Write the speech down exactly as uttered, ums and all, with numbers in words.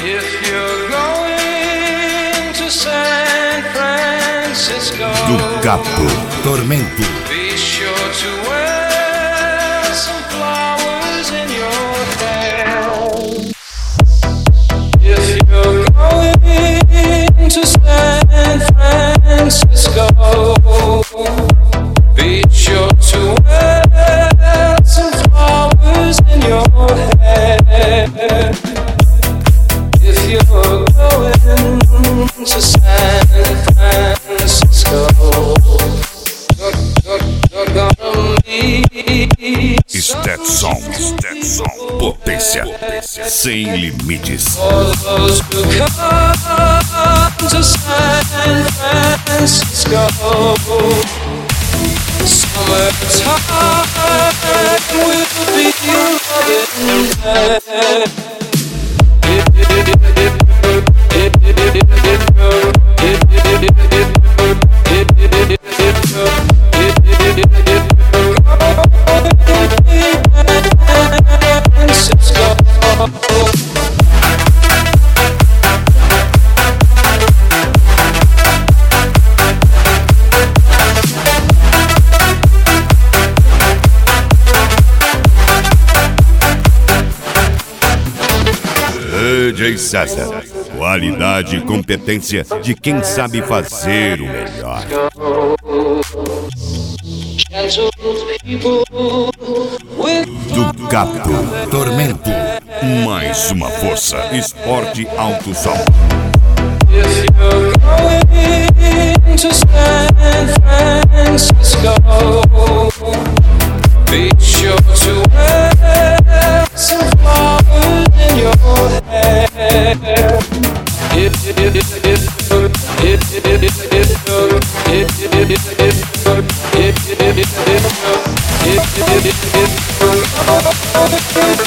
If you're going to San Francisco, do Capo, Tormento. Be sure to wear some flowers in your hair. If you're going to San Francisco, be sure to wear some flowers in your hair. If you're going to San Francisco, you're, you're gonna meet Stetson, Stetson, potência, sem limites. all those who come to San Francisco. Summertime will be loving there. D J César, qualidade e competência de quem sabe fazer o melhor. Do Capo, Tormento, mais uma força, esporte alto som. If you're going to San Francisco, be sure to wear some flowers in your hair. If if if if if if if if